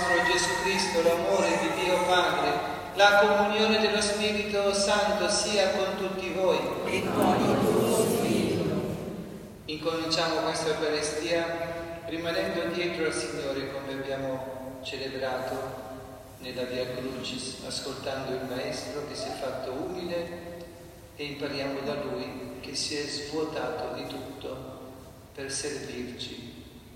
nostro Gesù Cristo, l'amore di Dio Padre, la comunione dello Spirito Santo sia con tutti voi. E con il tuo Spirito. Incominciamo questa Eucaristia rimanendo dietro al Signore come abbiamo celebrato nella Via Crucis, ascoltando il Maestro che si è fatto umile e impariamo da Lui che si è svuotato di tutto per servirci.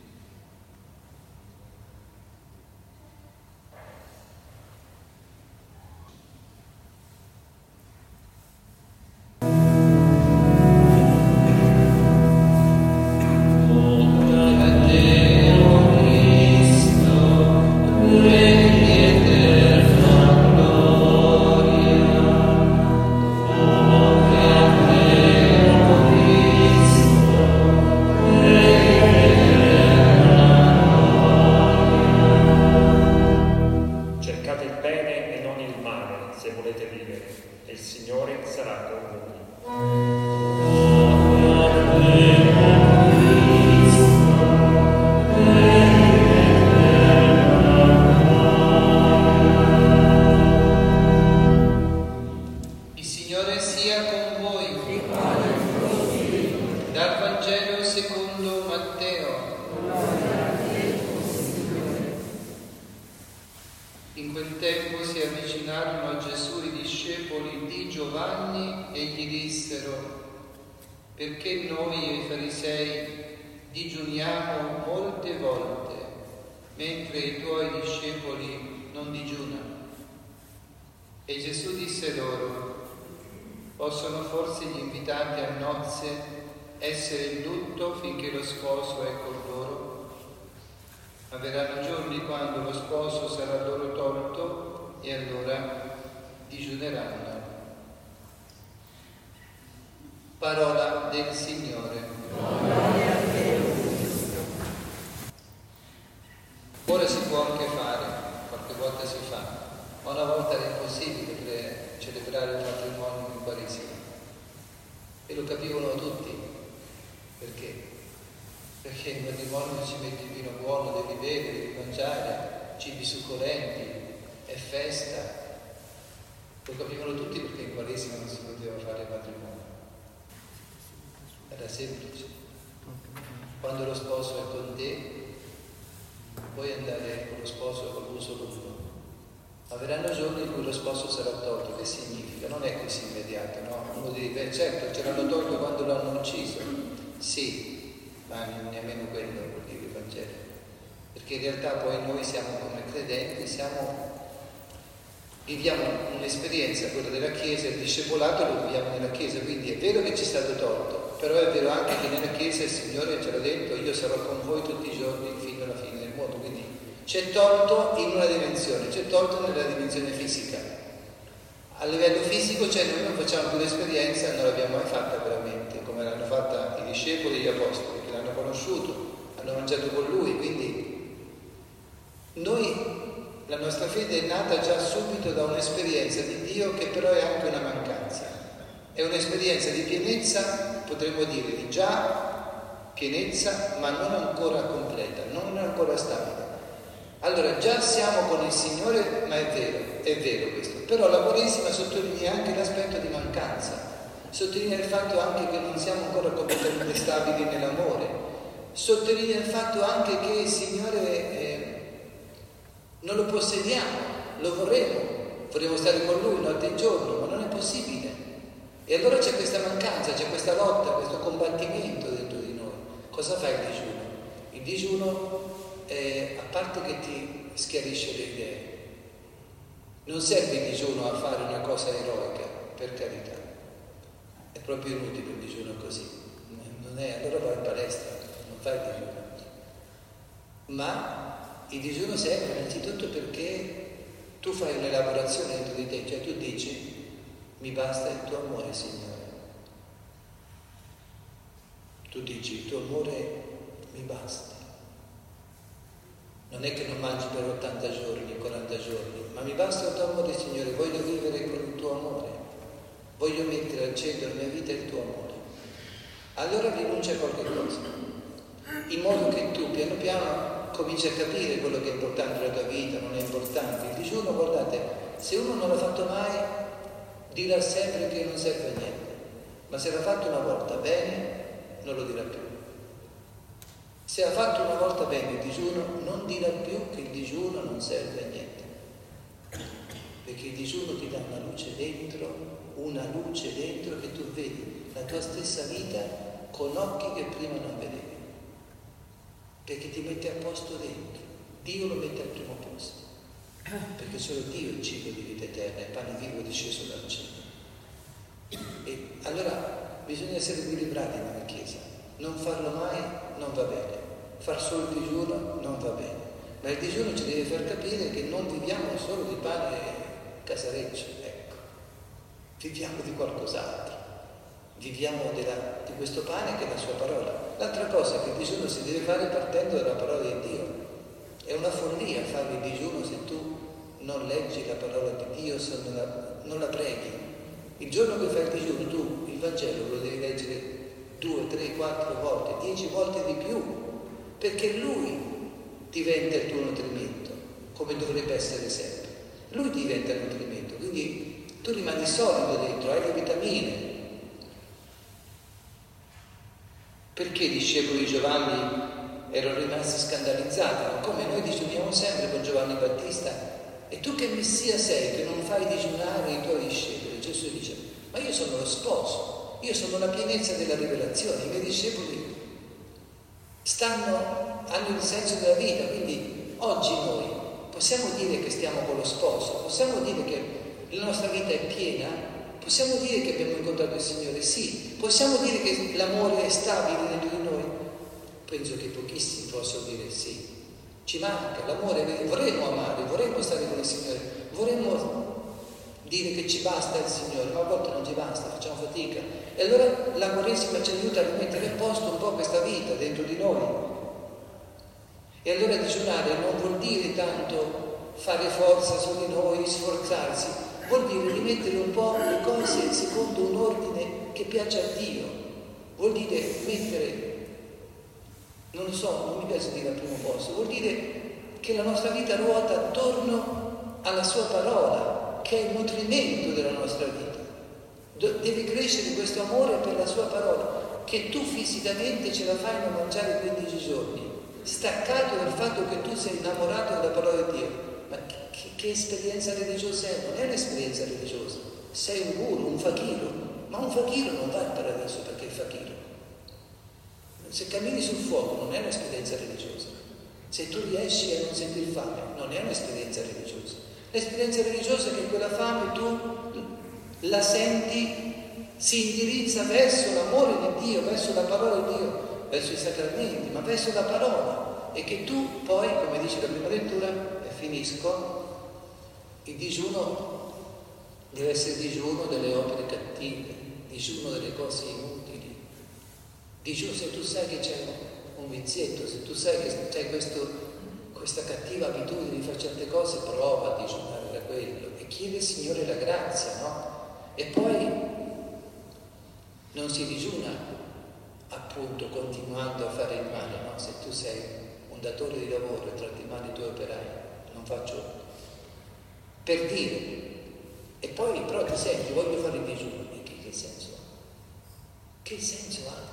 In quel tempo si avvicinarono a Gesù i discepoli di Giovanni e gli dissero: perché noi e i farisei digiuniamo molte volte, mentre i tuoi discepoli non digiunano? E Gesù disse loro: possono forse gli invitati a nozze essere in lutto finché lo sposo è con loro? Ma verranno giorni quando lo sposo sarà loro tolto e allora digiuneranno. Parola del Signore. Ora si può anche fare, qualche volta si fa, ma una volta era impossibile celebrare il matrimonio in Quaresima. E lo capivano tutti. Perché? Perché il matrimonio ci mette il vino buono, devi bere, devi mangiare, cibi succolenti, è festa. Lo capivano tutti perché in Quaresima non si poteva fare il matrimonio. Era semplice. Quando lo sposo è con te, puoi andare con lo sposo con l'uso lungo. Ma verranno giorni in cui lo sposo sarà tolto. Che significa? Non è così immediato, no? Uno dice, certo, ce l'hanno tolto quando l'hanno ucciso. Sì. Ma nemmeno quello vuol dire il Vangelo, perché in realtà poi noi siamo come credenti, viviamo un'esperienza, quella della Chiesa, il discepolato lo viviamo nella Chiesa, quindi è vero che ci è stato tolto, però è vero anche che nella Chiesa il Signore ce l'ha detto: io sarò con voi tutti i giorni fino alla fine del mondo. Quindi c'è tolto in una dimensione, c'è tolto nella dimensione fisica. A livello fisico, cioè, noi non facciamo più l'esperienza, non l'abbiamo mai fatta veramente, come l'hanno fatta i discepoli e gli apostoli, che l'hanno conosciuto, hanno mangiato con lui. Quindi noi, la nostra fede è nata già subito da un'esperienza di Dio che però è anche una mancanza. È un'esperienza di pienezza, potremmo dire, di già pienezza, ma non ancora completa, non ancora stabile. Allora già siamo con il Signore, ma è vero questo. Però la Quaresima sottolinea anche l'aspetto di mancanza, sottolinea il fatto anche che non siamo ancora completamente stabili nell'amore, sottolinea il fatto anche che il Signore non lo possediamo, lo vorremmo stare con Lui notte e giorno, ma non è possibile. E allora c'è questa mancanza, c'è questa lotta, questo combattimento dentro di noi. Cosa fa il digiuno? Il digiuno, a parte che ti schiarisce le idee, non serve il digiuno a fare una cosa eroica, per carità, è proprio inutile il digiuno così, non è, allora vai in palestra, non fai il digiuno. Ma il digiuno serve innanzitutto perché tu fai un'elaborazione dentro di te, cioè tu dici: mi basta il tuo amore, Signore. Tu dici: il tuo amore mi basta. Non è che non mangi per 80 giorni, 40 giorni, ma mi basta il tuo amore, Signore, voglio vivere con il tuo amore, voglio mettere al centro della mia vita il tuo amore. Allora rinuncia a qualche cosa, in modo che tu piano piano cominci a capire quello che è importante nella tua vita, se uno non l'ha fatto mai, dirà sempre che non serve a niente, ma se l'ha fatto una volta bene, non lo dirà più. Se ha fatto una volta bene il digiuno, non dirà più che il digiuno non serve a niente, perché il digiuno ti dà una luce dentro che tu vedi la tua stessa vita con occhi che prima non vedevi, perché ti mette a posto dentro. Dio lo mette al primo posto, perché solo Dio è il cibo di vita eterna, è il pane vivo disceso dal cielo. E allora bisogna essere equilibrati nella Chiesa, non farlo mai non va bene, far solo il digiuno non va bene, ma il digiuno ci deve far capire che non viviamo solo di pane casareccio, ecco, viviamo di qualcos'altro, viviamo di questo pane che è la sua parola. L'altra cosa è che il digiuno si deve fare partendo dalla parola di Dio. È una follia fare il digiuno se tu non leggi la parola di Dio, se non la preghi. Il giorno che fai il digiuno tu il Vangelo lo devi leggere 2, 3, 4 volte, 10 volte di più, perché Lui diventa il tuo nutrimento, come dovrebbe essere sempre. Lui diventa il nutrimento, quindi tu rimani solido dentro, hai le vitamine. Perché i discepoli di Giovanni erano rimasti scandalizzati? Ma come noi digiuniamo sempre con Giovanni Battista, e tu che Messia sei, che non fai digiunare i tuoi discepoli? Gesù dice, ma io sono lo sposo, io sono la pienezza della rivelazione, i miei discepoli hanno il senso della vita, quindi oggi noi possiamo dire che stiamo con lo sposo, possiamo dire che la nostra vita è piena, possiamo dire che abbiamo incontrato il Signore, sì, possiamo dire che l'amore è stabile dentro di noi. Penso che pochissimi possono dire sì, ci manca l'amore, vorremmo amare, vorremmo stare con il Signore, vorremmo dire che ci basta il Signore, ma a volte non ci basta, facciamo fatica. E allora la Quaresima ci aiuta a rimettere a posto un po' questa vita dentro di noi. E allora digiunare non vuol dire tanto fare forza su di noi, sforzarsi, vuol dire rimettere un po' le cose secondo un ordine che piace a Dio, vuol dire mettere, non mi piace dire al primo posto, vuol dire che la nostra vita ruota attorno alla sua parola, che è il nutrimento della nostra vita. Deve crescere questo amore per la sua parola, che tu fisicamente ce la fai a mangiare 15 giorni, staccato dal fatto che tu sei innamorato della parola di Dio. Ma che esperienza religiosa è? Non è un'esperienza religiosa, sei un guru, un fakiro, ma un fakiro non va al paradiso perché è fakiro. Se cammini sul fuoco non è un'esperienza religiosa, se tu riesci a non sentir fame non è un'esperienza religiosa. L'esperienza religiosa è che quella fame tu la senti, si indirizza verso l'amore di Dio, verso la parola di Dio, verso i sacramenti, ma verso la parola, e che tu poi, come dice la prima lettura, e finisco, il digiuno deve essere digiuno delle opere cattive, digiuno delle cose inutili, digiuno se tu sai che c'è un vizietto, se tu sai che c'è questa cattiva abitudine di fare certe cose, prova a digiunare da quello e chiede al Signore la grazia, no? E poi non si digiuna appunto continuando a fare il male, no? Se tu sei un datore di lavoro e tratti male i tuoi operai, non faccio per dire, e poi però ti senti, voglio fare il digiuno, e che senso ha? Che senso ha?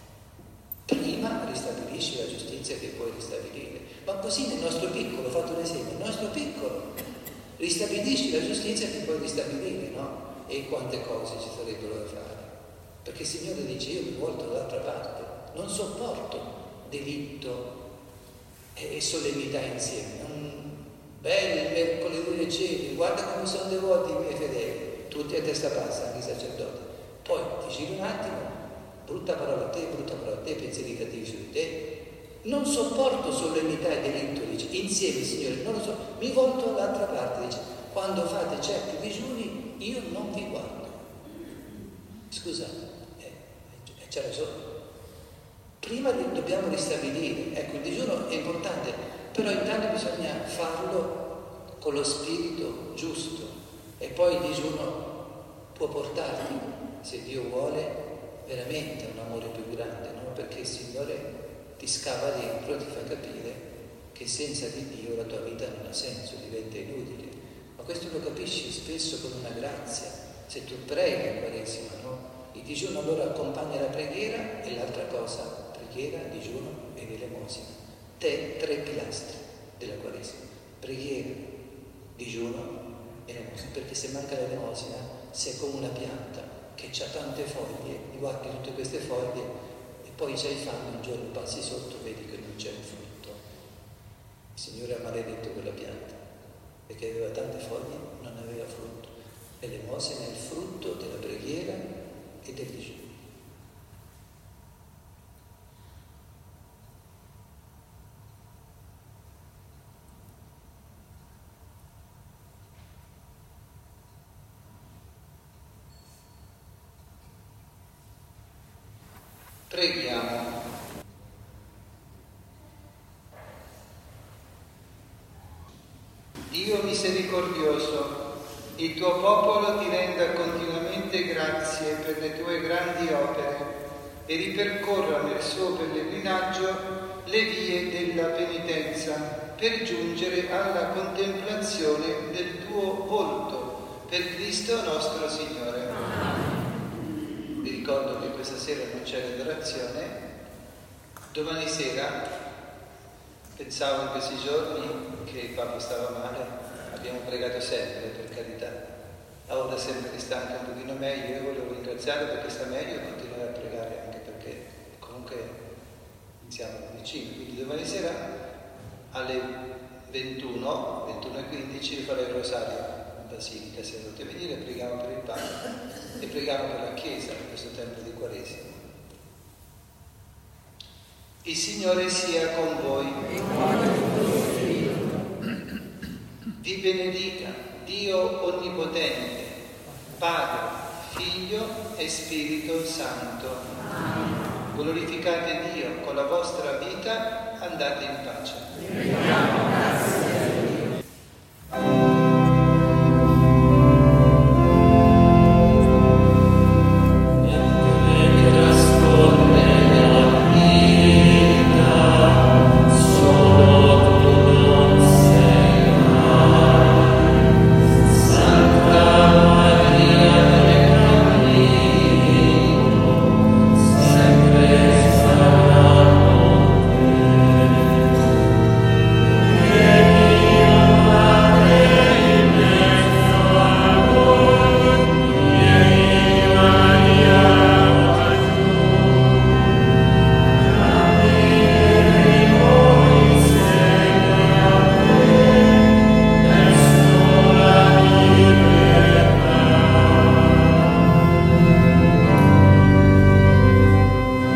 Prima ristabilisci la giustizia che puoi ristabilire, ma così nel nostro piccolo, ho fatto un esempio, nel nostro piccolo ristabilisci la giustizia che puoi ristabilire, no? E quante cose ci sarebbero da fare, perché il Signore dice io mi volto dall'altra parte, non sopporto delitto e solennità insieme. Belli mercoledì leggeri, guarda come sono devoti i miei fedeli, tutti a testa bassa, anche i sacerdoti, poi ti giri un attimo, brutta parola a te, pensieri cattivi su di te, non sopporto solennità e delitto, dice, insieme Signore, non lo so, mi volto dall'altra parte, dice, quando fate certi digiuni io non vi guardo. Scusate, c'è ragione. Prima dobbiamo ristabilire, ecco, il digiuno è importante, però intanto bisogna farlo con lo spirito giusto, e poi il digiuno può portarti, se Dio vuole, veramente a un amore più grande, no? Perché il Signore ti scava dentro e ti fa capire che senza di Dio la tua vita non ha senso, diventa inutile. Ma Ma questo lo capisci spesso con una grazia. Se tu preghi in Quaresima, no? Il digiuno allora accompagna la preghiera e l'altra cosa, preghiera, digiuno ed elemosina. Tre pilastri della Quaresima. Preghiera, digiuno, elemosina. Perché se manca l'elemosina sei come una pianta che ha tante foglie, guardi tutte queste foglie e poi c'hai fame, un giorno passi sotto, vedi che non c'è un frutto. Il Signore ha maledetto quella pianta perché aveva tante foglie, non aveva frutto. E l'elemosina è il frutto della preghiera e del digiuno. Preghiamo. Dio misericordioso, il tuo popolo ti renda continuamente grazie per le tue grandi opere e ripercorra nel suo pellegrinaggio le vie della penitenza per giungere alla contemplazione del tuo volto per Cristo nostro Signore. Vi ricordo che questa sera non c'è l'adorazione. Domani sera, pensavo in questi giorni che il Papa stava male, abbiamo pregato sempre, per carità. Ora sembra che sta anche un pochino meglio, io volevo ringraziarlo perché sta meglio e continuare a pregare anche perché comunque siamo vicini. Quindi domani sera alle 21:15 farò il rosario in Basilica, se volete venire preghiamo per il Papa e preghiamo per la Chiesa in questo tempo di Quaresima. Il Signore sia con voi. Vi benedica Dio Onnipotente, Padre, Figlio e Spirito Santo. Glorificate Dio con la vostra vita, andate in pace.